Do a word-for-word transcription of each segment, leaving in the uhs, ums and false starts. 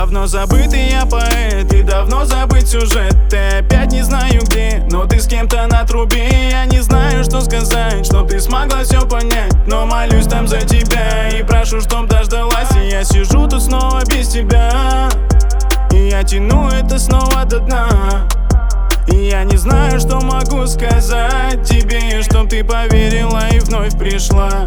Давно забытый я поэт, и давно забыт сюжет. Ты опять не знаю где, но ты с кем-то на трубе. Я не знаю, что сказать, чтоб ты смогла все понять, но молюсь там за тебя и прошу, чтоб дождалась. И я сижу тут снова без тебя, и я тяну это снова до дна. И я не знаю, что могу сказать тебе, чтоб ты поверила и вновь пришла.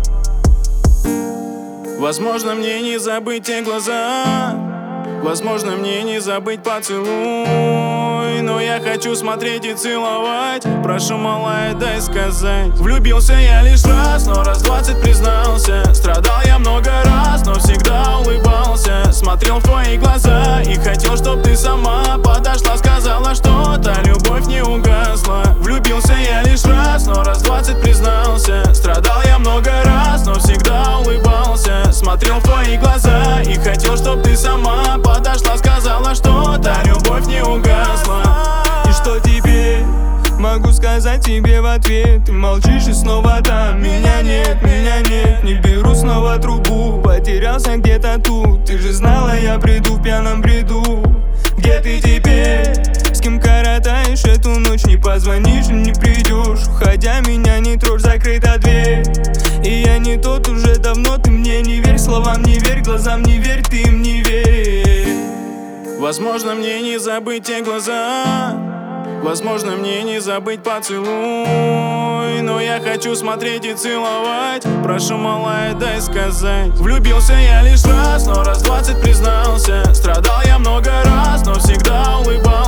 Возможно, мне не забыть те глаза, возможно, мне не забыть поцелуй, но я хочу смотреть и целовать. Прошу, малая, дай сказать. Влюбился я лишь раз, но раз двадцать признался. Страдал я много раз, но всегда улыбался. Смотрел в твои глаза и хотел, чтоб ты сама подошла. Сказала, что та любовь не угасла. Влюбился я лишь раз, но раз двадцать признался. Страдал я много раз, но всегда улыбался. Смотрел в твои глаза и хотел, чтоб ты сама подошла. Сказала, что та любовь не угасла. И что теперь могу сказать тебе в ответ? Ты молчишь и снова там. Меня нет, меня нет. Не беру снова трубу. Потерялся где-то тут. Ты же знала, я приду в пьяном бреду. Где ты теперь? С кем коротаешь эту ночь? Не позвонишь и не придешь. Уходя, меня не трожь, закрыта дверь. И я не тот уже давно. Ты мне не верь, словам не верь, глазам не верь, ты им не верь. Возможно, мне не забыть те глаза, возможно, мне не забыть поцелуй, но я хочу смотреть и целовать. Прошу, малая, дай сказать. Влюбился я лишь раз, но раз двадцать признался. Страдал я много раз, но всегда улыбался.